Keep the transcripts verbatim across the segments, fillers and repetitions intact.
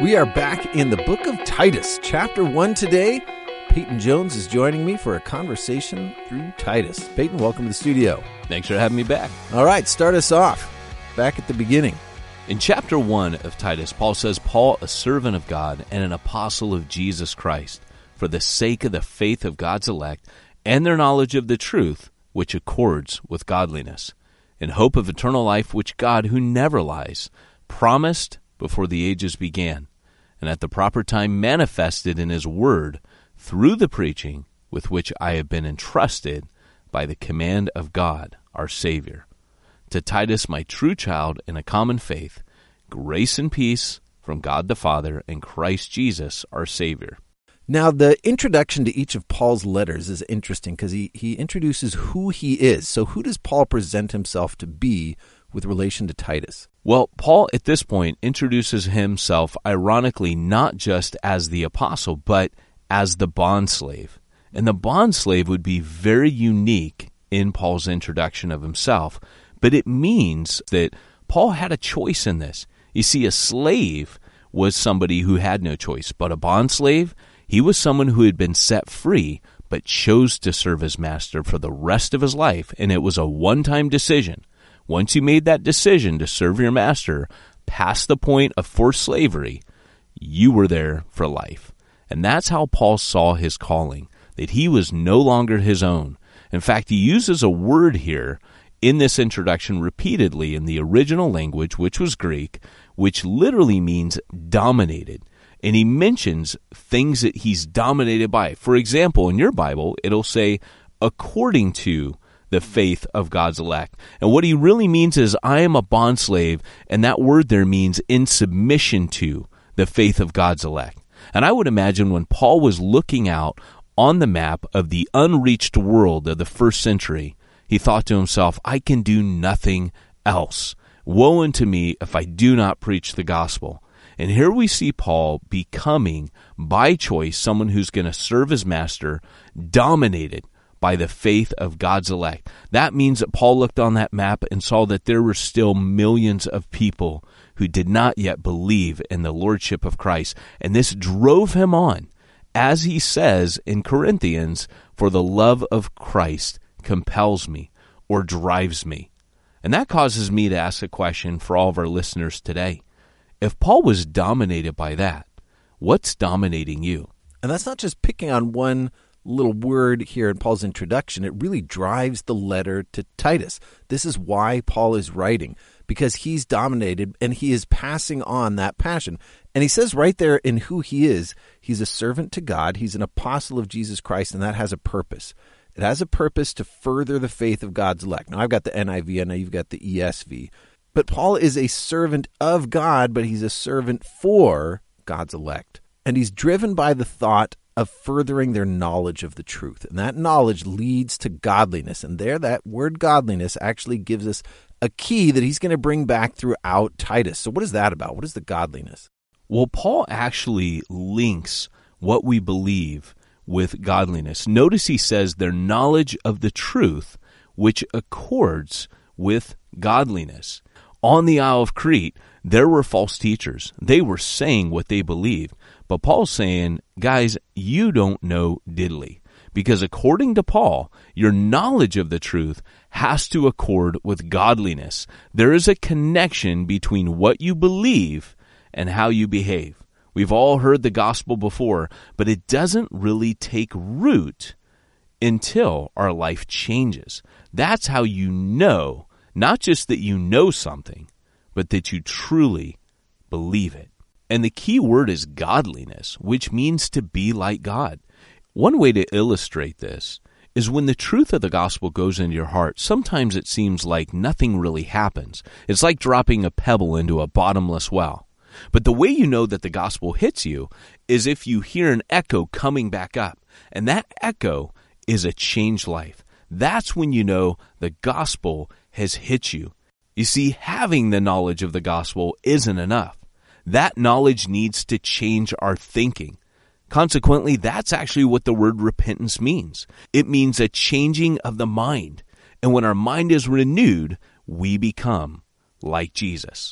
We are back in the book of Titus, chapter one today. Peyton Jones is joining me for a conversation through Titus. Peyton, welcome to the studio. Thanks for having me back. All right, start us off. Back at the beginning. In chapter one of Titus, Paul says, Paul, a servant of God and an apostle of Jesus Christ, for the sake of the faith of God's elect and their knowledge of the truth, which accords with godliness, in hope of eternal life, which God, who never lies, promised before the ages began, and at the proper time manifested in his word through the preaching with which I have been entrusted by the command of God, our Savior. To Titus, my true child in a common faith, grace and peace from God the Father and Christ Jesus, our Savior. Now, the introduction to each of Paul's letters is interesting because he, he introduces who he is. So who does Paul present himself to be with relation to Titus? Well, Paul at this point introduces himself, ironically, not just as the apostle, but as the bondslave. And the bondslave would be very unique in Paul's introduction of himself, but it means that Paul had a choice in this. You see, a slave was somebody who had no choice, but a bondslave, he was someone who had been set free, but chose to serve his master for the rest of his life, and it was a one-time decision. Once you made that decision to serve your master past the point of forced slavery, you were there for life. And that's how Paul saw his calling, that he was no longer his own. In fact, he uses a word here in this introduction repeatedly in the original language, which was Greek, which literally means dominated. And he mentions things that he's dominated by. For example, in your Bible, it'll say, according to the faith of God's elect. And what he really means is, I am a bondslave, and that word there means in submission to the faith of God's elect. And I would imagine when Paul was looking out on the map of the unreached world of the first century, he thought to himself, I can do nothing else. Woe unto me if I do not preach the gospel. And here we see Paul becoming, by choice, someone who's going to serve his master, dominated by the faith of God's elect. That means that Paul looked on that map and saw that there were still millions of people who did not yet believe in the lordship of Christ. And this drove him on, as he says in Corinthians, for the love of Christ compels me or drives me. And that causes me to ask a question for all of our listeners today. If Paul was dominated by that, what's dominating you? And that's not just picking on one little word here in Paul's introduction. It really drives the letter to Titus. This is why Paul is writing, because he's dominated and he is passing on that passion. And he says right there in who he is, he's a servant to God, he's an apostle of Jesus Christ, and that has a purpose. It has a purpose to further the faith of God's elect. Now, I've got the N I V, I know you've got the E S V. But Paul is a servant of God, but he's a servant for God's elect. And he's driven by the thought of furthering their knowledge of the truth. And that knowledge leads to godliness. And there, that word godliness actually gives us a key that he's going to bring back throughout Titus. So what is that about? What is the godliness? Well, Paul actually links what we believe with godliness. Notice he says their knowledge of the truth, which accords with godliness. On the Isle of Crete, there were false teachers. They were saying what they believed. But Paul's saying, guys, you don't know diddly. Because according to Paul, your knowledge of the truth has to accord with godliness. There is a connection between what you believe and how you behave. We've all heard the gospel before, but it doesn't really take root until our life changes. That's how you know, not just that you know something, but that you truly believe it. And the key word is godliness, which means to be like God. One way to illustrate this is when the truth of the gospel goes into your heart, sometimes it seems like nothing really happens. It's like dropping a pebble into a bottomless well. But the way you know that the gospel hits you is if you hear an echo coming back up, and that echo is a changed life. That's when you know the gospel has hit you. You see, having the knowledge of the gospel isn't enough. That knowledge needs to change our thinking. Consequently, that's actually what the word repentance means. It means a changing of the mind. And when our mind is renewed, we become like Jesus.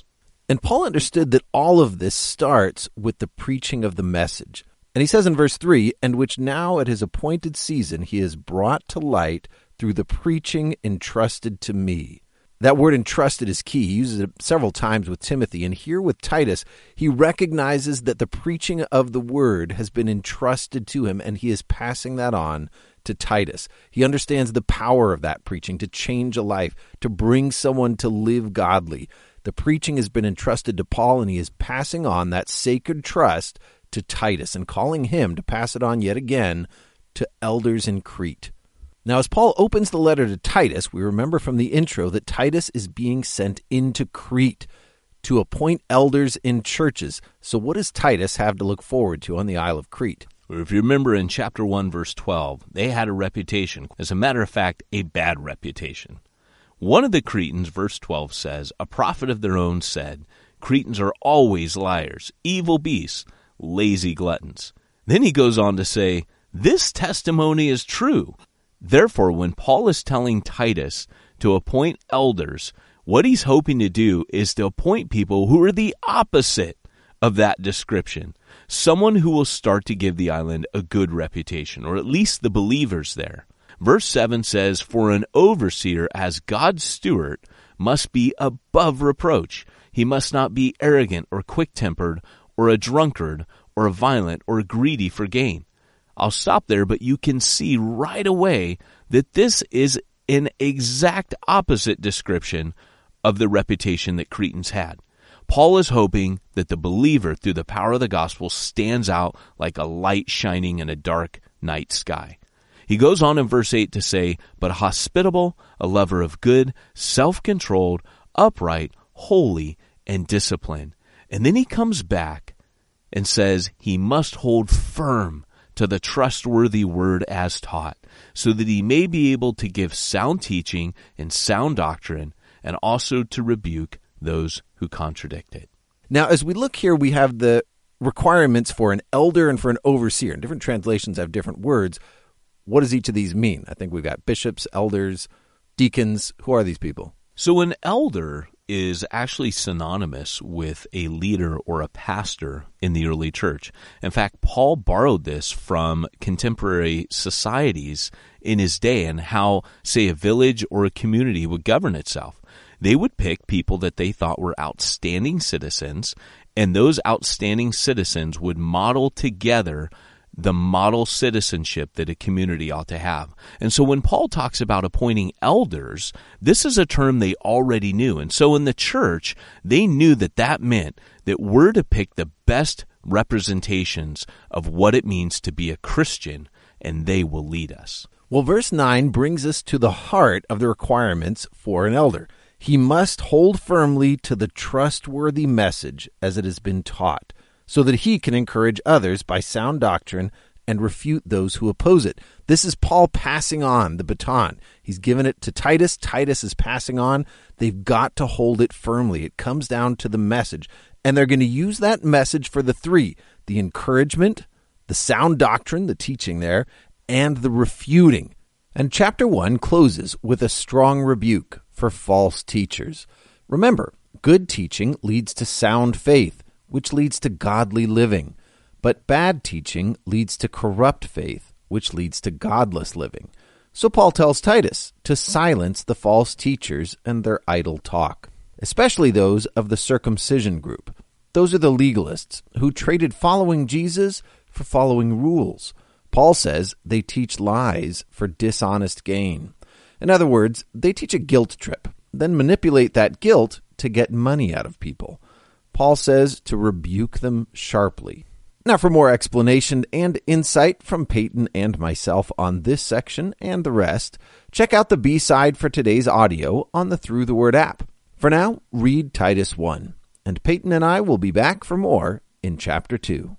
And Paul understood that all of this starts with the preaching of the message. And he says in verse three, and which now at his appointed season he has brought to light through the preaching entrusted to me. That word entrusted is key. He uses it several times with Timothy. And here with Titus, he recognizes that the preaching of the word has been entrusted to him, and he is passing that on to Titus. He understands the power of that preaching to change a life, to bring someone to live godly. The preaching has been entrusted to Paul, and he is passing on that sacred trust to Titus and calling him to pass it on yet again to elders in Crete. Now, as Paul opens the letter to Titus, we remember from the intro that Titus is being sent into Crete to appoint elders in churches. So what does Titus have to look forward to on the Isle of Crete? If you remember in chapter one, verse twelve, they had a reputation. As a matter of fact, a bad reputation. One of the Cretans, verse twelve says, a prophet of their own said, Cretans are always liars, evil beasts, lazy gluttons. Then he goes on to say, this testimony is true. Therefore, when Paul is telling Titus to appoint elders, what he's hoping to do is to appoint people who are the opposite of that description. Someone who will start to give the island a good reputation, or at least the believers there. Verse seven says, for an overseer as God's steward must be above reproach. He must not be arrogant or quick-tempered or a drunkard or a violent or greedy for gain. I'll stop there, but you can see right away that this is an exact opposite description of the reputation that Cretans had. Paul is hoping that the believer, through the power of the gospel, stands out like a light shining in a dark night sky. He goes on in verse eight to say, but hospitable, a lover of good, self-controlled, upright, holy, and disciplined. And then he comes back and says he must hold firm to the trustworthy word as taught, so that he may be able to give sound teaching and sound doctrine, and also to rebuke those who contradict it. Now, as we look here, we have the requirements for an elder and for an overseer. And different translations have different words. What does each of these mean? I think we've got bishops, elders, deacons. Who are these people? So an elder is actually synonymous with a leader or a pastor in the early church. In fact, Paul borrowed this from contemporary societies in his day and how, say, a village or a community would govern itself. They would pick people that they thought were outstanding citizens, and those outstanding citizens would model together the model citizenship that a community ought to have. And so when Paul talks about appointing elders, this is a term they already knew. And so in the church, they knew that that meant that we're to pick the best representations of what it means to be a Christian, and they will lead us. Well, verse nine brings us to the heart of the requirements for an elder. He must hold firmly to the trustworthy message as it has been taught, so that he can encourage others by sound doctrine and refute those who oppose it. This is Paul passing on the baton. He's given it to Titus. Titus is passing on. They've got to hold it firmly. It comes down to the message. And they're going to use that message for the three: the encouragement, the sound doctrine, the teaching there, and the refuting. And chapter one closes with a strong rebuke for false teachers. Remember, good teaching leads to sound faith, which leads to godly living. But bad teaching leads to corrupt faith, which leads to godless living. So Paul tells Titus to silence the false teachers and their idle talk, especially those of the circumcision group. Those are the legalists who traded following Jesus for following rules. Paul says they teach lies for dishonest gain. In other words, they teach a guilt trip, then manipulate that guilt to get money out of people. Paul says to rebuke them sharply. Now, for more explanation and insight from Peyton and myself on this section and the rest, check out the B-side for today's audio on the Through the Word app. For now, read Titus one, and Peyton and I will be back for more in Chapter two.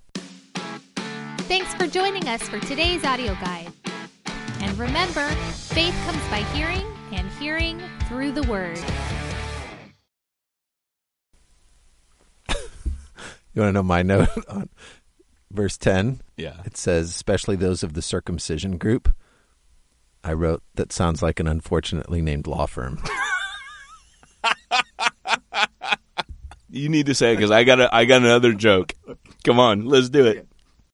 Thanks for joining us for today's audio guide. And remember, faith comes by hearing, and hearing through the Word. You want to know my note on verse ten? Yeah. It says, especially those of the circumcision group. I wrote, that sounds like an unfortunately named law firm. You need to say it because I got a, I got another joke. Come on, let's do it.